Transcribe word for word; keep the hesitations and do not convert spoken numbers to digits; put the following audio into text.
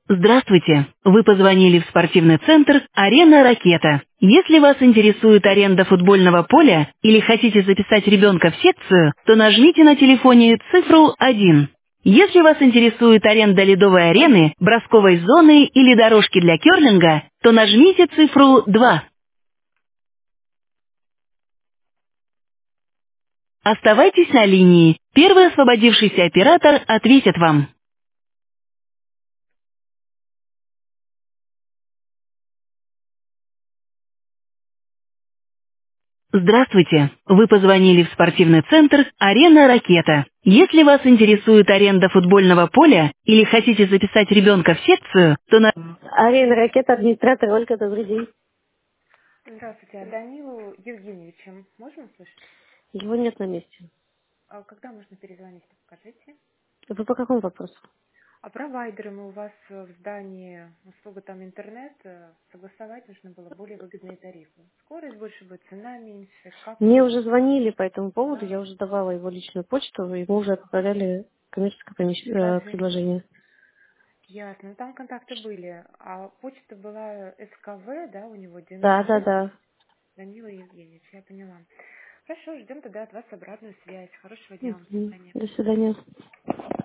Здравствуйте! Вы позвонили в спортивный центр «Арена Ракета». Если вас интересует аренда футбольного поля или хотите записать ребенка в секцию, то нажмите на телефоне цифру один. Если вас интересует аренда ледовой арены, бросковой зоны или дорожки для керлинга, то нажмите цифру два. Оставайтесь на линии. Первый освободившийся оператор ответит вам. Здравствуйте! Вы позвонили в спортивный центр «Арена Ракета». Если вас интересует аренда футбольного поля или хотите записать ребенка в секцию, то на... Арена Ракета, администратор Ольга, добрый день. Здравствуйте, а Данилу Евгеньевичем можно услышать? Его нет на месте. А когда можно перезвонить, покажите. Вы по какому вопросу? А провайдером у вас э, в здании услуга там интернет, э, согласовать нужно было более выгодные тарифы. Скорость больше будет, цена меньше, как Мне удобно. уже звонили по этому поводу, я уже давала его личную почту, ему уже отправляли коммерческое помещ- э, Предложение. предложение. Ясно. Ну, там контакты были. А почта была СКВ, да, у него Да, девяносто да, восемь. да. Данила Евгеньевич, я поняла. Хорошо, ждем тогда от вас обратную связь. Хорошего дня вам. До Мгм. свидания. До свидания.